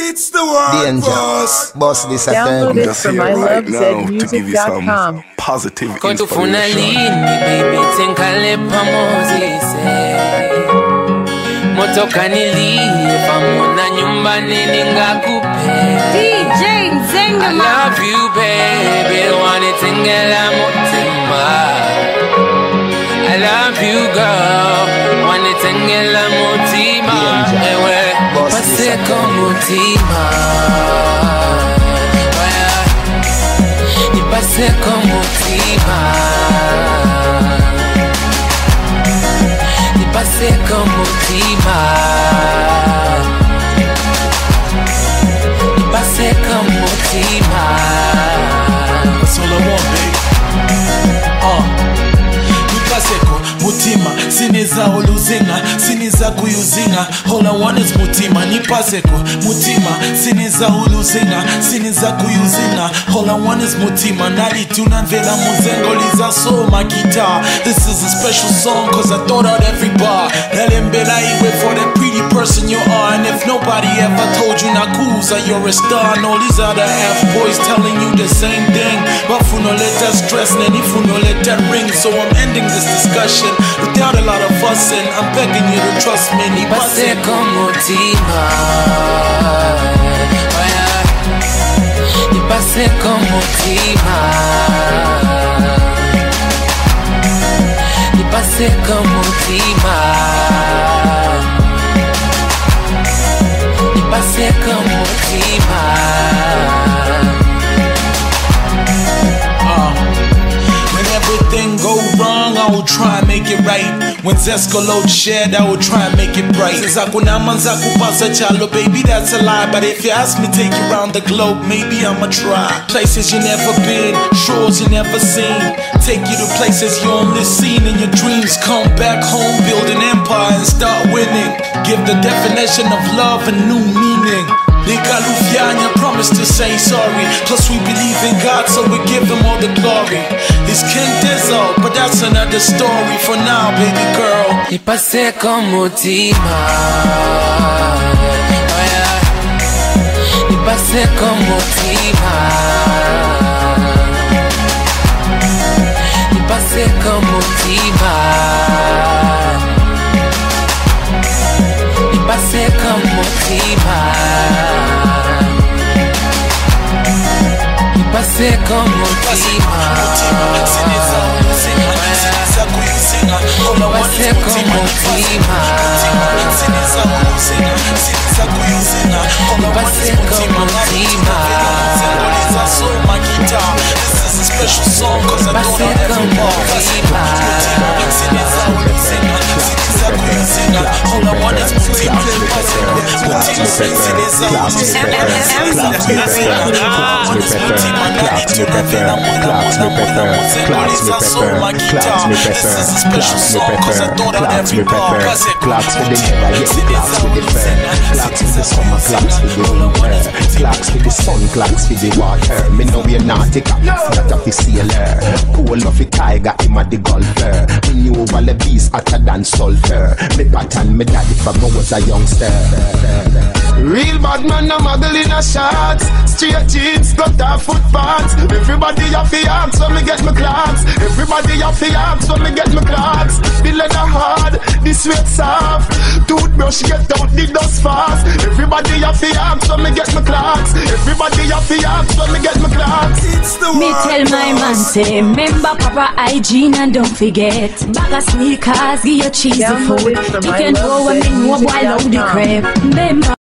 It's the word boss. Boss this Download it from mylovezmusic.com. Positive Quando funalini baby tenkale pamozi motoka nilipa mwana nyumbani ningakupe DJ Nzenga. I love you baby wanitengela mutima I love you girl wanitengela mutima ewe paseko mutima Paseko mutima Ni paseko mutima Ni paseko mutima That's all I want, baby. Ni paseko mutima Siniza oluzinga Siniza kuyuzinga All I want is mutima Ni paseko mutima Siniza oluzinga Siniza kuyuzinga All I want is mutima Nali tunanvela muzengo Liza so my guitar This is a special song Cause I thought out every bar Nalembela iwe for the pretty person you are And if nobody ever told you Nakuza you're a star And all these other F-boys telling you the same thing But funo let that stress Neni funo let that ring So I'm ending this discussion Without a lot of fussing I'm begging you to trust me Ni paseko mutima Ni paseko mutima Ni paseko mutima Ni paseko mutima When everything go wrong, I will try and make it right. When Zesco load shed, I will try and make it bright. Says Akunamanza Kupasa Chalo, baby, that's a lie. But if you ask me, take you around the globe, maybe I'ma try. Places you never been, shores you never seen. Take you to places you only seen in your dreams. Come back home, build an empire and start winning. Give the definition of love a new meaning. Nigga Lufianya promised to say sorry. Plus we believe in God, so we give him all the glory. He's King Dizzle, but that's another story. For now, baby girl. Ni paseko mutima Ni paseko mutima Ni paseko mutima Ni paseko mutima Ni paseko mutima All I want is mutima. Siniza oluzinga, siniza kuyuzinga. All I want is mutima. Liza so my guitar. This is a special song 'cause I don't have every bar. Siniza oluzinga, siniza kuyuzinga. All I want is mutima. Siniza oluzinga, This is a special song 'cause I thought I'd every bar. Clocks for the never, yes, clocks for the fan. Clocks for the summer, clocks for the winter. Clocks for the sun, clocks for the water. Me know we're naughty clocks, not of the sailor. Cool of the tiger, him a the golfer. Me knew all the beast hotter than sulfur. Me pattern, me daddy from I was a youngster. Real bad man, no muggle in a shots. Straight jeans, got our foot pants. Everybody have the arms, so me get my clocks. Everybody have the arms, so me get my clocks. The leather hard, the sweat soft. Toothbrush get out the dust fast. Everybody have the arms, so me get my clocks. Everybody have the arms, so me get my clocks. Me tell my man say, remember proper hygiene and don't forget. Bag of sneakers, give your cheese the food. You can go and me know boy love the crap. Remember